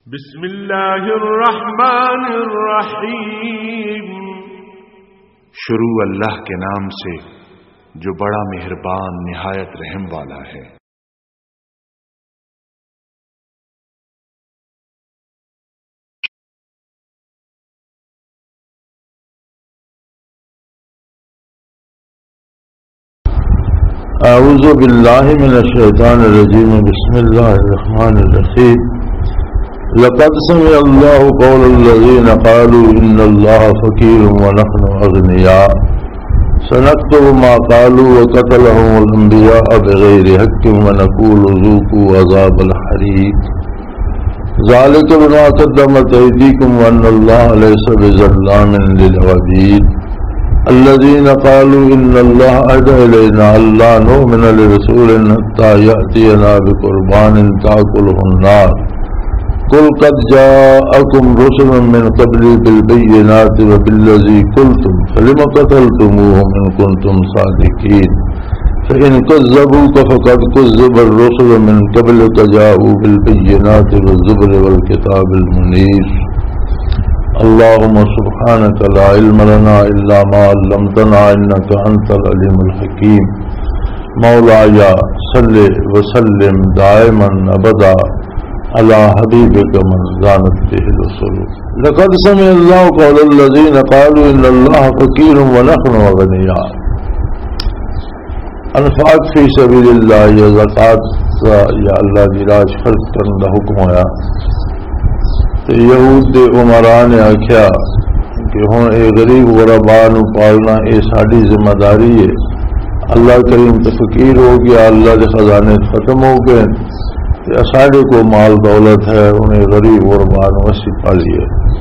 بسم اللہ الرحمن الرحیم۔ شروع اللہ کے نام سے جو بڑا مہربان نہایت رحم والا ہے۔ اعوذ باللہ من الشیطان الرجیم، بسم اللہ الرحمن الرحیم۔ لقد سمع اللہ قول الذین قالوا ان اللہ فقیر ونحن اغنیاء سنكتب ما قالوا وقتلهم الانبیاء بغیر حق ونقول ذوقوا عذاب الحریق ذلك بما قدمت ایدیکم وان اللہ لیس بظلام للعبید الذين قالوا إن الله أهدى إلينا ألا نؤمن لرسول حتى يأتينا بقربان تأكله النار قل قد جاءكم رسل من قبلي بالبينات وبالذي قلتم فلم قتلتموهم إن كنتم صادقين فإن كذبوك فقد كذب الرسل من قبلك جاءوا بالبينات والزبر والكتاب المنير اللهم سبحانك لا علم لنا إلا ما علمتنا إنك أنت العليم الحكيم مولاي صل وسلم دائما أبدا على حبيبك من زانت به الرسل لقد سمع الله قول الذين قالوا إن الله فقير ونحن أغنياء۔ انفاق فی سبیل اللہ یا زکوٰۃ یا اللہ کی راہ خرچ کرنے کا حکم ہوا تو یہود دے عمراء نے آخیا کہ ہن اے غریب غرباء نو پالنا اے ساری ذمہ داری ہے۔ اللہ کریم تو فقیر ہو گیا، اللہ کے خزانے ختم ہو گئے، سارے کو مال دولت ہے، انہیں غریب غرباء نو اسی پالیے۔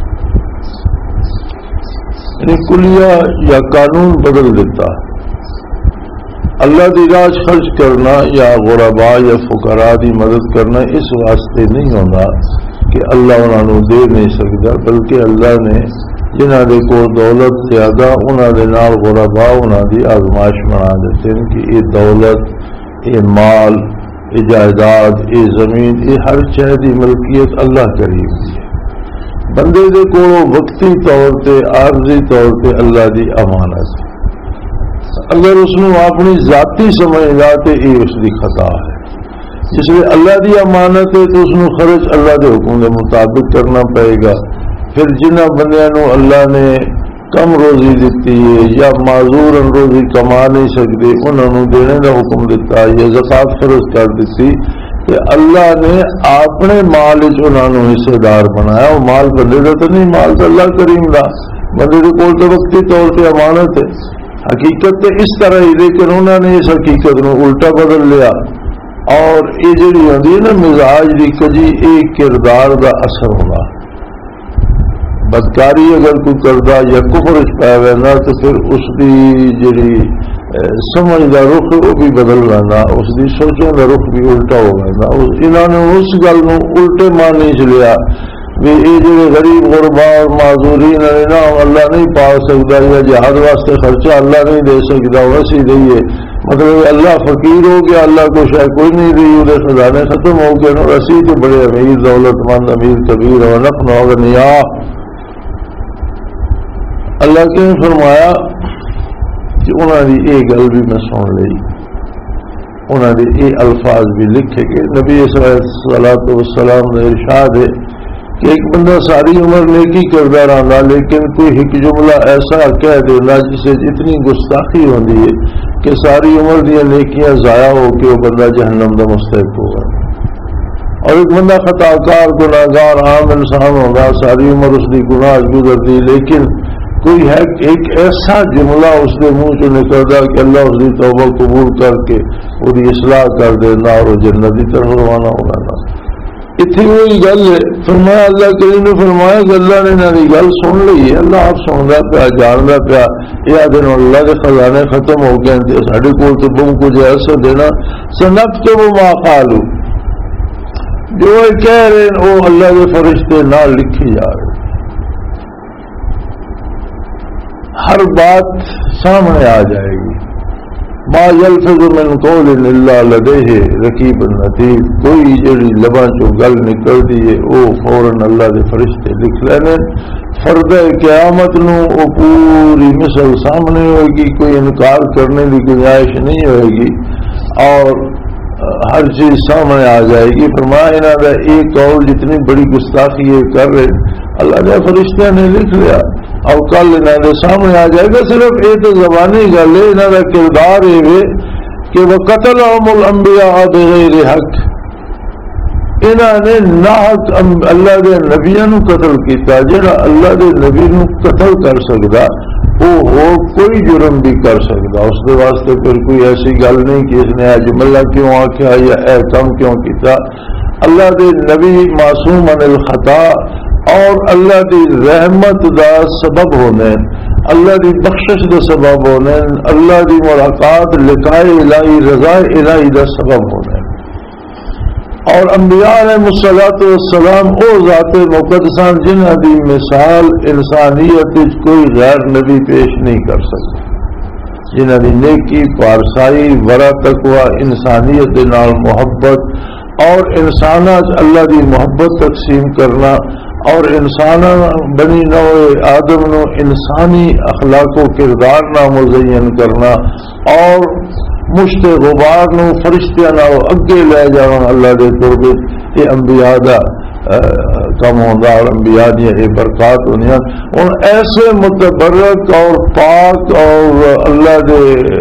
یعنی کلیہ یا قانون بدل دیتا۔ اللہ دی راہ خرچ کرنا یا غرباء یا فقراء دی مدد کرنا اس واسطے نہیں ہوتا کہ اللہ انہوں نے دے نہیں سکتا، بلکہ اللہ نے جنہ دے کو دولت زیادہ انہوں دے نال غرباء انہوں دی آزمائش بنا دیتے ہیں کہ یہ دولت، یہ مال، یہ جائیداد، یہ زمین، یہ ہر شے دی ملکیت اللہ کریم دی ہے۔ بندے دے کو وقتی طور تے عارضی طور تے اللہ دی امانت ہے۔ اگر اس نے اپنی ذاتی سمجھدا تے یہ اس دی خطا ہے۔ جس لیے اللہ دی امانت ہے تو اس نے خرچ اللہ دے حکم کے مطابق کرنا پڑے گا۔ پھر جنہ بندیاں نو اللہ نے کم روزی دیتی ہے یا معذور روزی کما نہیں سکتے انہوں نے دینے کا حکم دیتا یا زکوٰۃ فرض کر دیتی کہ اللہ نے اپنے مال انہوں نے حصے دار بنایا۔ وہ مال بندے کا تو نہیں، مال تو اللہ کریم دا، بندے کے کول تو وقتی طور پہ امانت ہے۔ حقیقت تو اس طرح ہی، لیکن انہوں نے اس حقیقت کو الٹا بدل لیا اور یہ جڑی ہوتی ہے نا مزاج کی کجی، ایک کردار کا اثر ہونا۔ بدکاری اگر کوئی کرتا یا کفر پایا لینا تو پھر اس کی جڑی سمجھ کا رخ وہ بھی بدل لینا، اس کی سوچوں کا رخ بھی الٹا ہو لینا۔ انہوں نے اس گل کو الٹے معنی چ لیا بھی یہ جڑے غریب غرباء اور معذورین ہے نا اللہ نہیں پا سکتا، یا جہاد واسطے خرچہ اللہ نہیں دے سکتا، ویسی دئیے، مطلب اللہ فقیر ہو گیا، اللہ کو شاید کوئی نہیں دی، وہ خزانے ختم ہو گئے، اسی تو بڑے امیر دولت مند امیر کبیر ونحن اغنیاء۔ اللہ نے فرمایا کہ انہوں نے یہ گل بھی میں سن لی، انہوں نے یہ الفاظ بھی لکھے کہ نبی صلی اللہ علیہ وسلم نے ارشاد ہے کہ ایک بندہ ساری عمر نیکی کرتا رہا لیکن کوئی ایک جملہ ایسا کہہ دینا جس سے اتنی گستاخی ہوتی ہے کہ ساری عمر دیا نیکیاں ضائع ہو کے وہ بندہ جہنم کا مستحق ہوگا۔ اور ایک بندہ خطا کار گناہگار عام انسان ہوگا، ساری عمر اس کی گناہ گزرتی لیکن کوئی ہے ایک ایسا جملہ اس کے منہ چ نکلتا کہ اللہ اس کی توبہ قبول کر کے وہ اصلاح کر دینا اور وہ جنت کی طرف روانہ ہوگا نا۔ اتنی وہی گل ہے، فرمایا اللہ کریم نے فرمایا کہ اللہ نے انہوں کی گل سن لی ہے، اللہ آپ سنتا پیا جانتا پیا، یہ دن اللہ کے خزانے ختم ہو گئے، سارے کو تو تم کچھ ایسا دینا سنکتب ما قالوا، جو کہہ رہے ہیں وہ اللہ کے فرشتے نہ لکھی جا رہے، ہر بات سامنے آ جائے گی۔ ما یلفظ من قول الا لدیہ رقیب عتید، کوئی جڑی لباں چوں گل نکلدی ہے او فوراً اللہ دے فرشتے لکھ لینے. فردہ قیامت نو او پوری مثل سامنے ہوئے گی، کوئی انکار کرنے کی گنجائش نہیں ہوئے گی اور ہر چیز سامنے آ جائے گی. فرمایا انہاں دا ایک قول جتنی بڑی گستاخی یہ کر رہے اللہ نے فرشتہ نے لکھ لیا اور کل انہاں دے سامنے آ جائے گا. صرف یہ تو زبانی گل ہے، انہاں دا کردار یہ کہ وقتلہم الانبیاء بغیر حق، انہاں نے ناحق اللہ دے نبیوں نو قتل کیتا. جڑا اللہ دے نبی نو قتل کر سکدا وہ کوئی جرم بھی کر سکتا، اس کے واسطے پھر کوئی ایسی گل نہیں کہ اس نے جملہ کیوں آخیا یا اے کم کیوں کیتا. اللہ دے نبی معصوم عن الخطا اور اللہ دی رحمت دا سبب ہونے، اللہ دی بخشش دا سبب ہونے، اللہ دی ملاقات لقائے الہی رضا الہی دا سبب ہونے. اور انبیاء علیہ السلام او ذات مقدسان جنہاں دی مثال انسانیت کوئی غیر نبی پیش نہیں کر سکتا، جنہاں دی نیکی، پارسائی، ورع، تقوی، انسانیت دے نال محبت اور انسانات اللہ دی محبت تقسیم کرنا اور انسان بنی نوع آدم نو انسانی اخلاق و کردار نہ مزین کرنا اور مشت غبار نو فرشتیاں نالوں اگے لے جانا اللہ دے قرب، یہ انبیاء دا کم ہوندا اور انبیاء دی یہ برکات ہونیاں. ہن ایسے متبرک اور پاک اور اللہ دے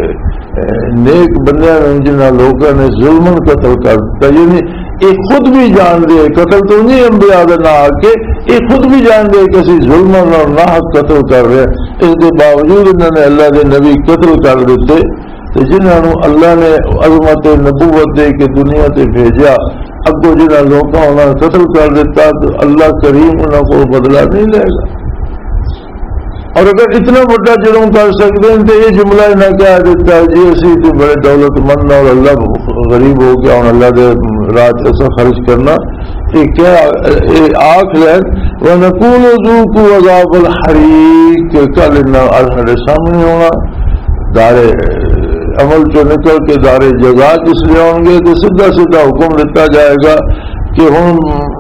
نیک بندیاں جنہاں لوگوں نے ظلمن قتل کر دتا، یعنی یہ خود بھی جان دے قتل تو نہیں انبیاء دے نہ آ کے، یہ خود بھی جان دے کہ اسی ظلمن اور ناحق قتل کر رہے، اس کے باوجود انہوں نے اللہ دے نبی قتل کر دیتے. جنہوں نے اللہ نے عظمت نبوت دے کے دنیا تے بھیجا، اگو جنہوں لوگوں انہوں نے قتل کر دیتا تو اللہ کریم انہوں کو بدلہ نہیں لے گا. اور اگر اتنا بڑا جرم کر سکتے ہیں تو یہ جملہ نہ کہہ دیتا جی اسی تو بڑے دولت مند اور اللہ غریب ہو گیا اور اللہ دے رات ایسا خرچ کرنا، یہ کیا آنکھ لے وَنَقُولُ ذُوقُوا عَذَابَ الْحَرِيقِ، کل ہمارے سامنے ہونا دار عمل جو نکل کے دار جزا جس لیے ہوں گے تو سیدھا سیدھا حکم دیتا جائے گا کہ ہم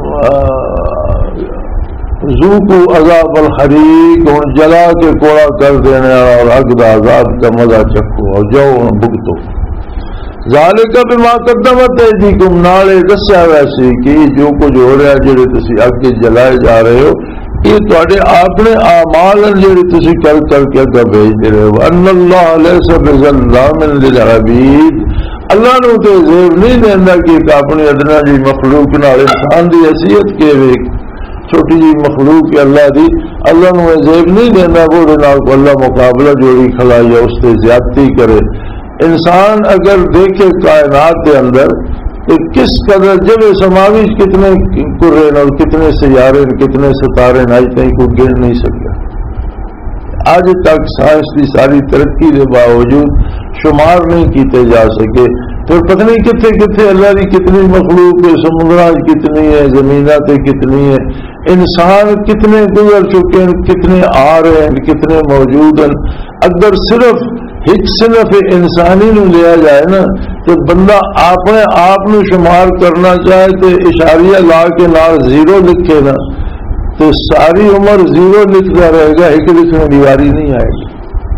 ذوقوا عذاب الحریق، ہم جلا کے کوڑا کر دینے اور حق دا عذاب کا مزہ چکھو اور جاؤ بھگتو. ذالک بما قدمت ایدیکم، نالے دسیا ویسے کہ جو کچھ ہو رہا ہے جڑے تسی اگے جلائے جا رہے ہو یہ تواڈے اپنے اعمال جڑے تسی کر کر کے اگے بھیج رہے ہو. ان اللہ لیس بظلام للعبید، اللہ نو تے زیب نہیں دیندا کہ اپنی ادنا جی مخلوق نال انسان دی حیثیت کے ویک چھوٹی جی مخلوق ہے اللہ دی، اللہ نو زیب نہیں دینا وہ نال اللہ مقابلہ جوڑی کھلائی ہے اس تے زیادتی کرے. انسان اگر دیکھے کائنات کے اندر تو کس قدر جب سماوی کتنے کرے اور کتنے سیارے کتنے ستارے آج تک کوئی گن نہیں سکتا. آج تک سائنس کی ساری ترقی کے باوجود شمار نہیں کیتے جا سکے. پھر پتہ نہیں کتنے کتنے اللہ کی کتنی مخلوق ہے، سمندرات کتنی ہے، زمینات کتنی ہے، انسان کتنے گزر چکے ہیں، کتنے آ رہے ہیں، کتنے موجود ہیں. اگر صرف ایک صنف انسانی نو لیا جائے نا تو بندہ اپنے آپ نو شمار کرنا چاہے تو اشاریہ لا کے نال زیرو لکھے نا تو ساری عمر زیرو لکھتا رہے گا، ایک لکھنے کی واری نہیں آئے گی.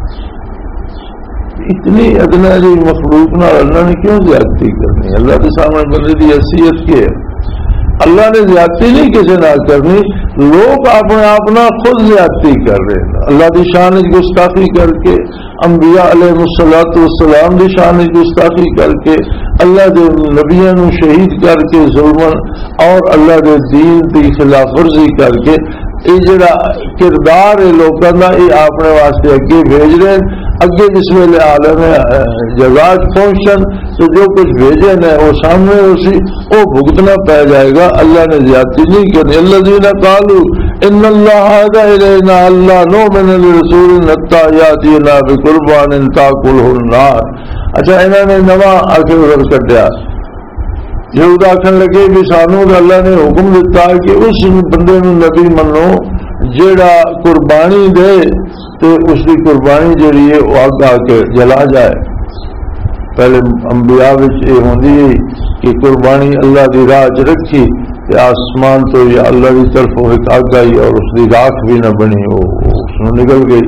اتنی ادنا جی مخلوق نہ اللہ نے کیوں زیادتی کرنی؟ اللہ کے سامنے بندے کی حیثیت کی ہے. اللہ نے زیادتی نہیں کسی نہ کرنی، لوگ اپنے آپ نہ خود زیادتی کر رہے ہیں. اللہ کی شان گستاخی کر کے، انبیاء علیہ السلام کی شان گستاخی کر کے، اللہ کے نبیوں کو شہید کر کے ظلمن اور اللہ کے دین کی خلاف ورزی کر کے یہ جڑا کردار ہے لوگوں کا یہ اپنے واسطے اگے بھیج رہے ہیں. اگے جس ویلے عالم جزاج پہنچن تو جو کچھ بھیجے نا وہ سامنے اسی وہ بھگتنا پہ جائے گا. اللہ نے زیادتی نہیں کرنی. الذین قالوا ان اللہ عہد الینا اللہ نؤمن لرسول حتی یاتینا بقربان تاکلہ النار. اچھا انہوں نے نواں آخر کٹیا یہود آخر لگے بھی سانو اللہ نے حکم دیتا کہ اس بندے نو نبی منو جیڑا قربانی دے تو اس کی قربانی جڑی ہے وہ اگ آ کے جلا جائے. پہلے انبیاء یہ ہوندی کہ قربانی اللہ دی راہ چ رکھی تے آسمان تو یا اللہ کی طرف ایک اگ آئی اور اس کی راکھ بھی نہ بنی، وہ نکل گئی۔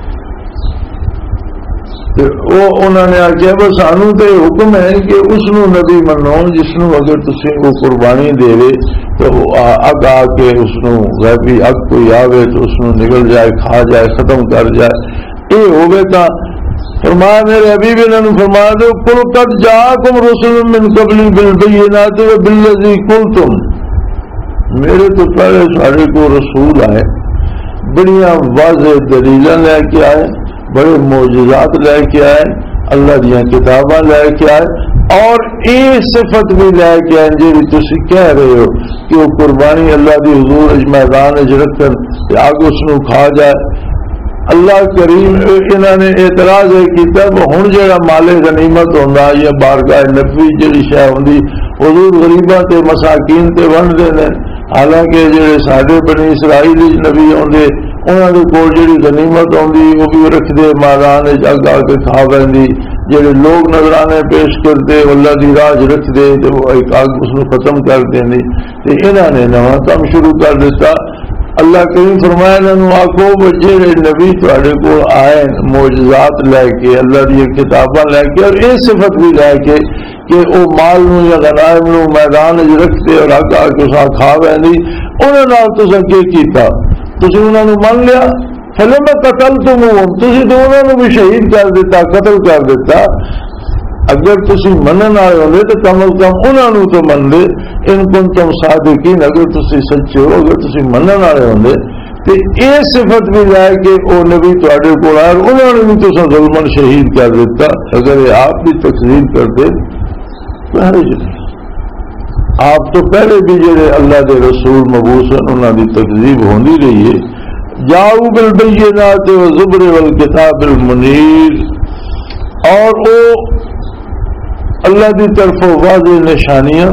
وہ انہوں نے آخیا بس سانو تو حکم ہے کہ اس نبی منو جس نو اگر تسی وہ قربانی دے تو اگ آ کے اس غیبی اگ کوئی آوے تو اس نکل جائے، کھا جائے، ختم کر جائے۔ یہ ہوگے تو فرمایا میرے حبیب انہوں نے فرمایا دو قل قد جاءکم رسل من قبلی بالبینات وبالذی قلتم، میرے تو پہلے سارے کو رسول آئے، بڑیاں واضح دلیلاں لے کے آئے، بڑے معجزات لے کے آئے، اللہ دیا کتاباں لے کے آئے، اور یہ صفت بھی لے کے آئے جی تسی کہہ رہے ہو کہ وہ قربانی اللہ دی حضور میدان رکھن آگ اس نو کھا جائے۔ اللہ کریم انہوں نے اعتراض کیا ہوں جا مال غنیمت ہوتا یا بارگاہ نبی جی شہ ہوں حضور غریباں تے مساکین تے ونڈتے ہیں، حالانکہ جڑے سارے بنی اسرائیل نبی آتے انہوں نے کول جڑی غنیمت آتی وہ بھی رکھتے میدان اگ آ کے کھا پی، جڑے لوگ نظرانے پیش کرتے اللہ کی راہ رکھتے تو وہ ایک اگ اس ختم کر دیں، انہوں نے نواں کام شروع کر دیتا۔ اللہ کریم فرمایا انہوں آخو جہے نبی تے کو آئے معجزات لے کے اللہ دی کتاباں لے کے اور یہ صفت بھی لے کے کہ وہ مال نو یا غنائم نو میدان رکھتے اور اگ آ کے کھا پی، انہوں نے کی کیتا؟ تسی انہوں نے من لیا، فلم قتل تم تسی تو انہوں نے بھی شہید کر دیتا، قتل کر دیتا۔ اگر تسی منن والے ہوندے تو کم از کم انہوں نے تو من لے، ان کنتم صادقین، اگر تسی سچے ہو، اگر تسی منن والے ہوندے تو یہ صفت بھی لائے کہ وہ نبی تواڈے کول آئے انہوں نے بھی تو ظلمن شہید کر دیتا۔ اگر یہ آپ بھی تکذیب کرتے پہلے آپ تو پہلے بھی جڑے اللہ دے رسول مبعوث ہیں انہوں کی تکذیب ہوندی رہی ہے۔ جاؤ بالبینات والزبر والکتاب المنیر، اور وہ اللہ کی طرف واضح نشانیاں،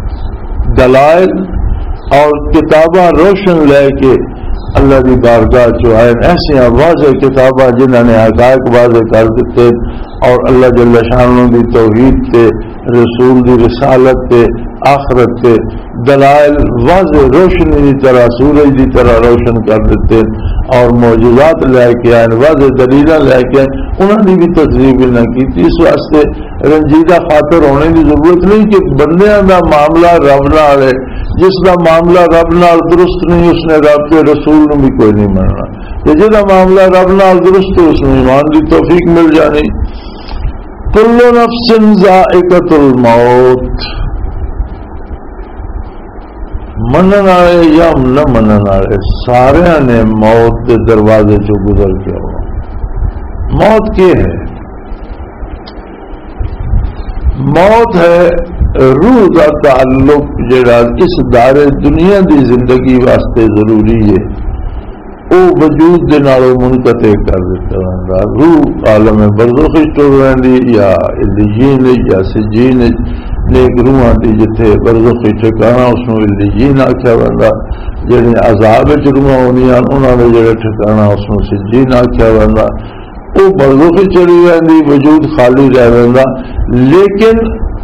دلائل اور کتاباں روشن لے کے اللہ کی بارگاہ جو آئے، ایسا واضح کتاباں جنہوں نے حقائق واضح کر دیتے اور اللہ جل شانہ دی توحید تے، رسول دی رسالت تے، آخرت تے دلائل واضح روشنی کی طرح سورج کی طرح روشن کر دیتے اور معجزات لے کے آئے، واضح دلیلاں لے کے آئے، انہوں نے بھی تکذیب نہ کی۔ اس واسطے رنجیدہ خاطر ہونے کی ضرورت نہیں کہ بندیاں دا معاملہ رب نال ہے، جس کا معاملہ رب نال درست نہیں اس نے رب کے رسول نے بھی کوئی نہیں مننا، جہاں معاملہ رب نال درست ہے اس میں ایمان کی توفیق مل جانی۔ کل نفس ذائقۃ الموت، منن والے یا نہ منن والے سارے نے موت کے دروازے چ گزر کے ہو۔ موت کیا ہے؟ موت ہے روح کا تعلق جڑا اس دار دنیا دی زندگی واسطے ضروری ہے، وہ وجود دے نالوں منقطع کر دیتا ہے۔ روح عالم برزخ ٹر رہی یا علیین یا سجین، نیک روحاں دی جتھے برزخ ٹھکانا اس نو علیین آکھیا ویندا، جڑے عذاب وچ روحاں ہوندیاں انہاں دے جڑے ٹھکانا اس نو سجین آکھیا ویندا، وہ برزخ چلی رہندی، وجود خالی رہ ویندا۔ لیکن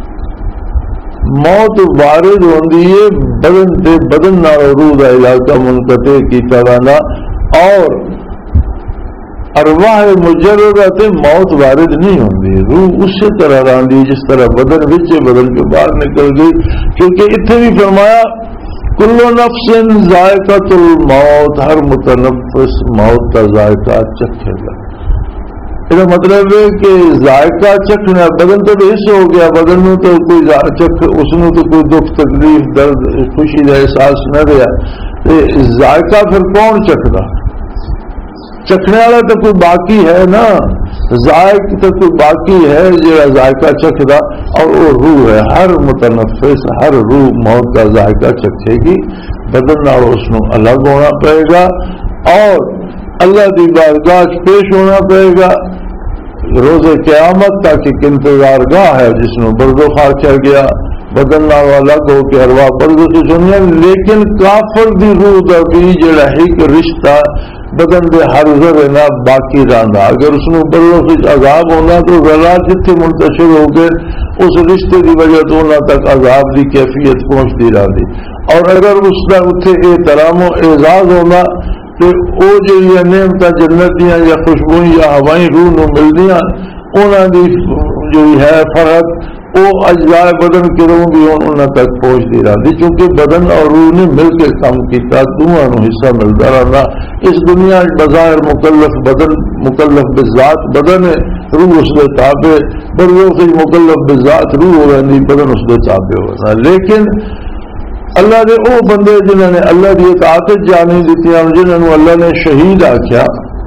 موت وارد ہوندی ہے بدن تے، بدن نال روح دا علاقہ منقطع کیتا ویندا، اور ارواح مجردہ تے موت وارد نہیں ہوندی، روح اسی طرح رہندی جس طرح بدن وچ، بدن کے باہر نکل گئی، کیونکہ اتنے بھی فرمایا کل نفس ذائقۃ الموت، ہر متنفس موت کا ذائقہ چکھے گا۔ یہ مطلب ہے کہ ذائقہ چکھنا، بدن تو حص ہو گیا، بدن میں تو کوئی چکھ، اس میں تو کوئی دکھ تکلیف درد خوشی کا احساس نہ رہا، ذائقہ پھر کون چکھدا؟ چکھنے والا تو کوئی باقی ہے نا، ذائق تو کوئی باقی ہے جو ذائقہ چکھدا، اور وہ روح ہے۔ ہر متنفس، ہر روح موت کا ذائقہ چکھے گی، بدن نال اس نو الگ ہونا پڑے گا اور اللہ کی بارگاہ پیش ہونا پڑے گا روز قیامت تک۔ ایک انتظار گاہ ہے جس میں برزخ آکھیا گیا، بدن نال الگ ہو کے ارواح برزخ سنیا، لیکن کافر دی روح دا بھی جڑا ایک رشتہ بدن دے ہر ذرے نہ باقی رہندا. اگر اس نوں بلوغ وچ عذاب ہونا تو ذرات جتھے منتشر ہو گئے اس رشتے کی وجہ تو انہاں تک عذاب دی کیفیت پہنچتی رہتی. اور اگر اس دا اتنے احترام و اعزاز ہونا تو وہ جو یہ نعمتاں جنت دیاں یا خوشبوئیں یا ہوائیں روح نوں ملدیاں انہاں دی جو ہے فرق وہ اجزاء بدن کے روح بھی انہاں تک پہنچتی رہتی. چونکہ بدن اور روح نے مل کے کام کیتا دونوں نوں حصہ ملتا رہنا. اس دنیا بظاہر مکلف بدن مکلف بذات بدن ہے روح اس کے تابع بروح مکلف بذات روح ہو رہی بدن اس کے تابع ہونا. لیکن اللہ نے وہ بندے جنہوں نے اللہ کی اطاعت جانی دیتی جنہوں نے اللہ نے شہید آخیا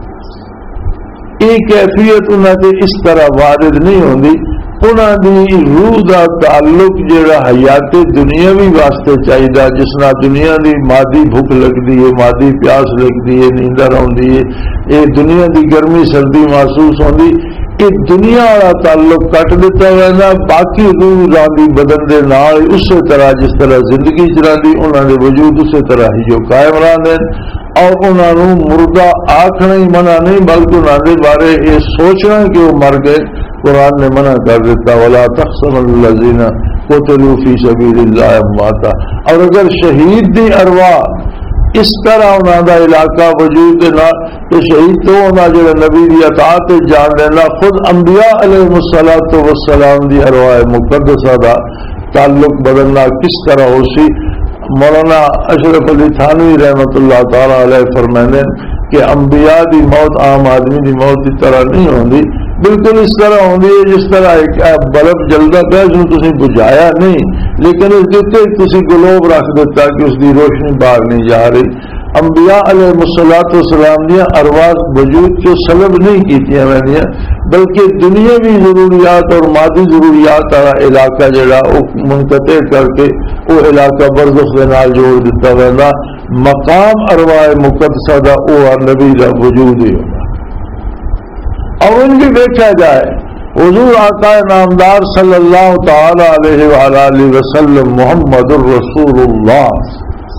یہ کیفیت انہوں نے اس طرح وارد نہیں ہوتی. انہوں دی روح دا تعلق جڑا حیات دنیاوی واسطے چاہیے جس نہ دنیا دی مادی بھوک لگتی ہے مادی پیاس لگتی ہے نیندر آتی ہے یہ دنیا دی گرمی سردی محسوس ہوتی یہ دنیا والا تعلق کٹ دیتا رہنا. باقی روح راندی بدن دے نال اسی طرح جس طرح زندگی چلاندی انہوں نے وجود اسی طرح ہی جو قائم رہتے اور انہوں مردہ آکھنا ہی منع نہیں بلکہ انہوں نے بارے یہ سوچنا کہ وہ مر گئے قرآن نے منع کر دیتا. ولا تحسبن الذین قتلوا فی سبیل اللہ امواتا. اور اگر شہید دی ارواح اس طرح انہوں کا علاقہ وجود نہ تو شہید تو ہونا جو نبی دی اطاعت جان لینا. خود انبیاء علیہ الصلوۃ والسلام دی ارواح مقدسہ دا تعلق بدلنا کس طرح ہو سی. مولانا اشرف علی تھانوی رحمۃ اللہ تعالی علیہ فرمانے کہ انبیاء دی موت عام آدمی دی موت کی طرح نہیں ہوندی بالکل اس طرح ہوندی ہے جس طرح ایک بلب جلدا پیا جنوں تسی بجھایا نہیں لیکن اس کے تسی گلوب رکھ دیتا کہ اس کی روشنی باہر نہیں جا رہی. انبیاء علیہ الصلوۃ والسلام دیا ارواح وجود کے سلب نہیں کیتیاں ویندیاں بلکہ دنیاوی ضروریات اور مادی ضروریات والا علاقہ جڑا وہ منقطع کر کے وہ علاقہ برزخ کے نال جوڑ دیتا ویندا. مقام ارواح مقدسہ دا او نبی دا وجود ہی ہونا. اور ان بھی دیکھا جائے حضور آقا نامدار صلی اللہ تعالی علیہ وآلہ وسلم محمد الرسول اللہ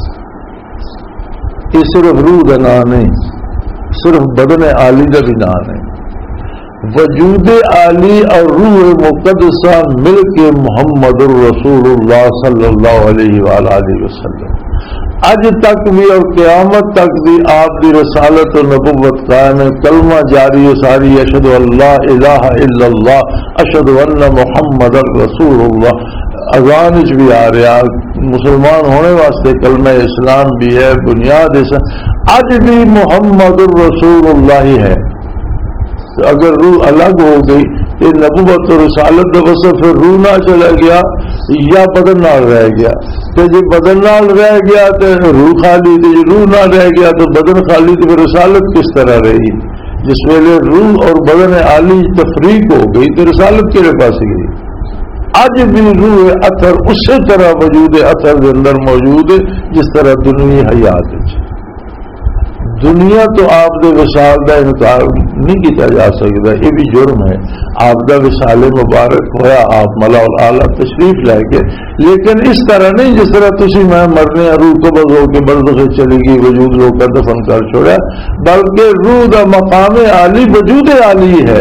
یہ صرف روح کا نام نہیں صرف بدن عالی کا بھی نام ہے. وجود عالی اور روح مقدسہ مل کے محمد الرسول اللہ صلی اللہ علیہ وآلہ وسلم اج تک بھی اور قیامت تک بھی آپ کی رسالت و نبوت قائم ہے. کلمہ جاری ہے ساری اشہد اللہ الہ الا اللہ اشہد ان محمد رسول اللہ. اذان بھی آ رہا مسلمان ہونے واسطے کلمہ اسلام بھی ہے بنیاد اج بھی محمد الرسول اللہ ہے. اگر روح الگ ہو گئی یہ نبوت و رسالت کا وصف پھر روح نہ چلا گیا یا بدن نال رہ گیا تو جی بدن نال رہ گیا تو روح خالی تو جی روح نہ رہ گیا تو بدن خالی تو پھر رسالت کس طرح رہی. جس ویلے روح اور بدن عالی تفریق ہو گئی تو رسالت کہڑے پاس گئی. اج بھی روح اثر اسی طرح وجود اثر کے اندر موجود ہے جس طرح دنیا حیات ہے. دنیا تو آپ کے وصال کا انکار نہیں کیا جا سکتا یہ بھی جرم ہے. آپ کا وصال مبارک ہوا آپ ملا اعلیٰ تشریف لے کے لیکن اس طرح نہیں جس طرح تسی میں مرنے روح قبض ہو کے برزخ سے چلی گئی وجود لوگ کا دفن کر چھوڑا بلکہ روح کا مقام عالی وجود عالی ہے.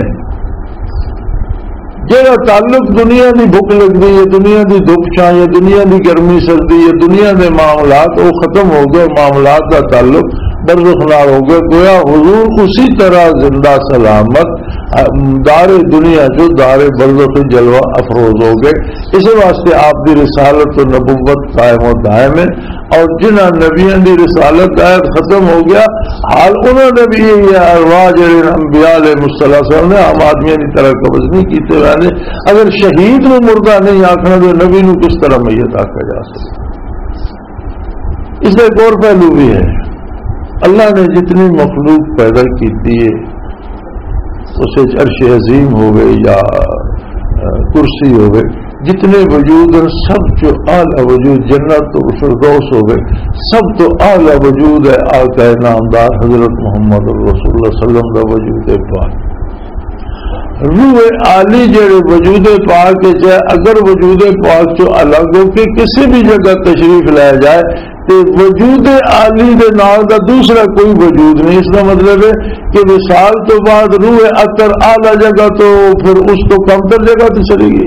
جہاں تعلق دنیا کی بھوک لگتی ہے دنیا کی دکھ چھان یا دنیا کی گرمی سردی یا دنیا کے معاملات وہ ختم ہو گئے معاملات کا تعلق برزخ نال ہو گئے. گویا حضور اسی طرح زندہ سلامت دار دنیا جو دار برزخ جلوہ افروز ہو گئے. اس واسطے آپ کی رسالت و نبوت قائم و دائم ہے اور جنہ نبیوں کی رسالت آیت ختم ہو گیا حال انہوں نے بھی یہ ارواح جڑے انبیاء علیہ السلام نے عام آدمیوں کی طرح قبض نہیں کیتے والے. اگر شہید میں مردہ نہیں آخنا تو نبی نو کس طرح میت آخا جا سکتا. اس کا ایک اور پہلو بھی ہے. اللہ نے جتنی مخلوق پیدا کی ہے اسے عرش عظیم ہوئے یا کرسی ہوئے جتنے وجود ہیں سب جو اعلیٰ وجود جنت و فردوس ہوئے سب تو اعلیٰ وجود ہے آقا نامدار حضرت محمد رسول اللہ صلی اللہ علیہ وسلم کا وجود ہے پاک. روح عالی جڑے وجود پاک ہے، اگر وجود پاک چو الگ ہو کے کسی بھی جگہ تشریف لایا جائے تو وجود عالی دے نال دا دوسرا کوئی وجود نہیں. اس کا مطلب ہے کہ وصال تو بعد روح اثر اعلی جگہ تو پھر اس کو کمتر جگہ تو چلی گئی.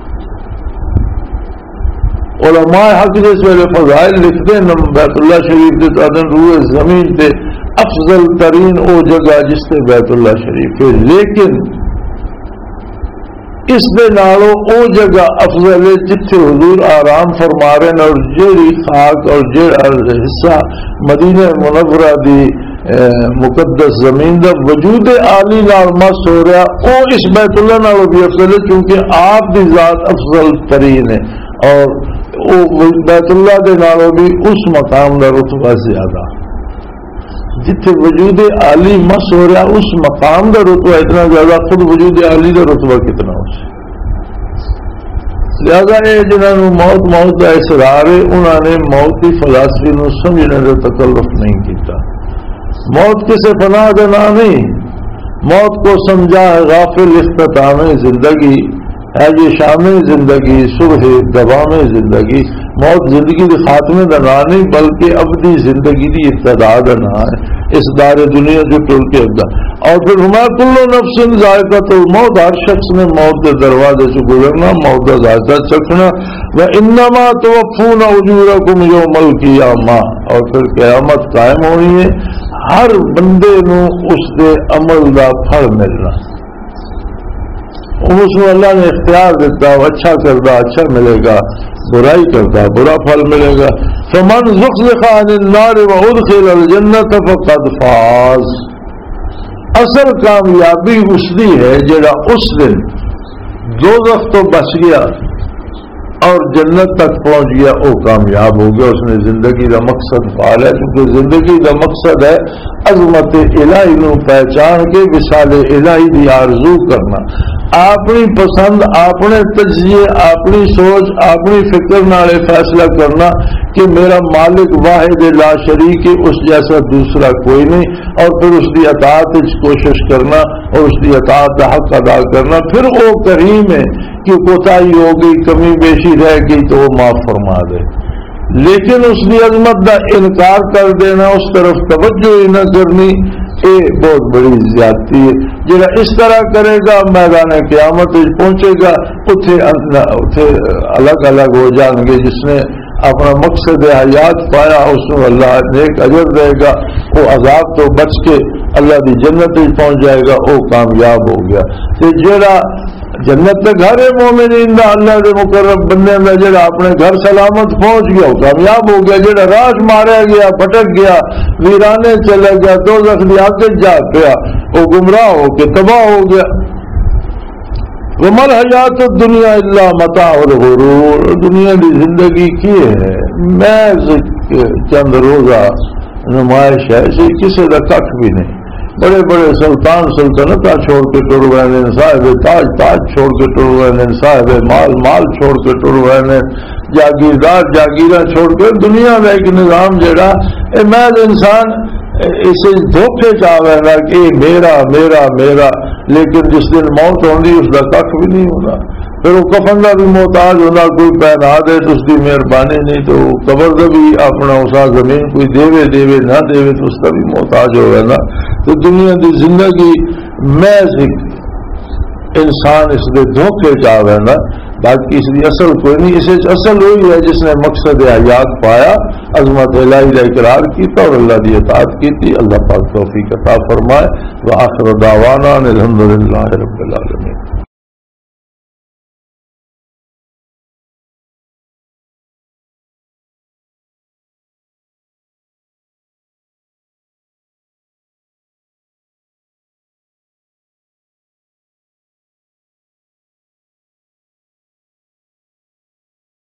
علماء حق جس ویلے فضائل لکھتے ہیں بیت اللہ شریف دے تو روح زمین تے افضل ترین او جگہ جس سے بیت اللہ شریف ہے، لیکن اس دے نالوں او جگہ افضل ہے جتھے حضور آرام فرما رہے ہیں، اور جیڑی خاک اور جیڑا حصہ مدینہ منورہ دی مقدس زمین دا وجود عالی نال مس ہو رہا او اس بیت اللہ نالوں بھی افضل ہے، کیونکہ آپ دی ذات افضل ترین ہے اور او بیت اللہ دے نالوں بھی اس مقام دا رتبہ زیادہ. جتھے وجود عالی مس ہو رہا اس مقام کا رتبہ اتنا زیادہ، خود وجود عالی کا رتبہ کتنا ہو سکتا. لہذا یہ جنہوں موت کا اصرار ہے انہوں نے موت کی فلسفی نو سمجھنے کا تکلف نہیں کیتا. موت کسی پناہ کا نام نہیں، موت کو سمجھا ہے غافل اختتام زندگی ہے، یہ شام زندگی صبح دوام زندگی. موت زندگی کے خاتمے کا نام نہیں بلکہ ابدی زندگی کی ابتدا کا نام ہے. اس دار دنیا جو ٹول کے ابدا اور پھر ہما کل نفس ذائقۃ الموت، ہر شخص نے موت کے دروازے سے گزرنا، موت کا ذائقہ چکھنا. وانما توفون اجورکم یوم القیامہ، اور پھر قیامت قائم ہونی ہے، ہر بندے نو اس دے عمل دا پھل ملنا. اس کو اللہ نے اختیار دیتا، اچھا کرتا اچھا ملے گا، برائی کرتا برا پھل ملے گا. فمن زحزح عن النار وادخل الجنة فقد فاز. اصل کامیابی اس دی ہے جڑا اس دن دوزخ تو بچ گیا اور جنت تک پہنچ گیا، وہ کامیاب ہو گیا، اس نے زندگی کا مقصد پا لیا. کیونکہ زندگی کا مقصد ہے عظمت الہی نو پہچان کے وصال الہی کی آرزو کرنا، اپنی پسند اپنے تجزیے اپنی سوچ اپنی فکر نال فیصلہ کرنا کہ میرا مالک واحد لا شریک ہے، اس جیسا دوسرا کوئی نہیں، اور پھر اس کی اطاعت کوشش کرنا اور اس کی اطاعت کا حق ادا کرنا. پھر وہ کریم ہے کہ کوتاہی ہو گئی کمی بیشی رہ گئی تو وہ معاف فرما دے، لیکن اس کی عظمت کا انکار کر دینا، اس طرف توجہ ہی نہ کرنی، یہ بہت بڑی زیادتی ہے. جہاں اس طرح کرے گا میدان قیامت پہنچے گا، اتنے الگ الگ ہو جان گے. جس نے اپنا مقصد حیات پایا اس کو اللہ نیک اجر دے گا، وہ عذاب تو بچ کے اللہ کی جنت پہنچ جائے گا، وہ کامیاب ہو گیا. تو جہاں جنت کا گھر ہے مومنین دا، اللہ کے مقرب بندے دا، جہاں اپنے گھر سلامت پہنچ گیا وہ کامیاب ہو گیا. جہاں راہ ماریا گیا پھٹک گیا ویرانے چلا گیا دوزخ دی آگ جا پیا، وہ گمراہ ہو کے تباہ ہو گیا. ومل حیات الدنیا الا متاع الغرور. دنیا کی زندگی کی ہے محض چند روزہ نمائش ہے، کسی کا کھ بھی نہیں. بڑے بڑے سلطان سلطنت چھوڑ کے ٹر گئے، صاحب تاج تاج چھوڑ کے ٹر گئے، صاحب مال مال چھوڑ کے ٹر گئے، جاگیردار جاگیراں چھوڑ کے. دنیا کا ایک نظام جڑا محض انسان اسے دھوکے چاہے کہ میرا میرا میرا، لیکن جس دن موت ہوگی اس کا کھ بھی نہیں ہوگا. پھر وہ کفن کا بھی محتاج ہونا، کوئی پہنا دے تو اس کی مہربانی نہیں، تو قبر کا بھی اپنا اسا زمین کوئی دے نہ دے تو اس کا بھی محتاج ہوگا نا. تو دنیا کی زندگی محض انسان اس کے دھوکے چاہے نا، باقی اس کی اصل کوئی نہیں. اسے اصل وہی ہے جس نے مقصد حیات پایا، عظمت الہی کا اقرار کیتا اور اللہ کی اطاعت کی تھی. اللہ پاک توفیق عطا فرمائے. وآخر دعوانا الحمدللہ رب العالمین.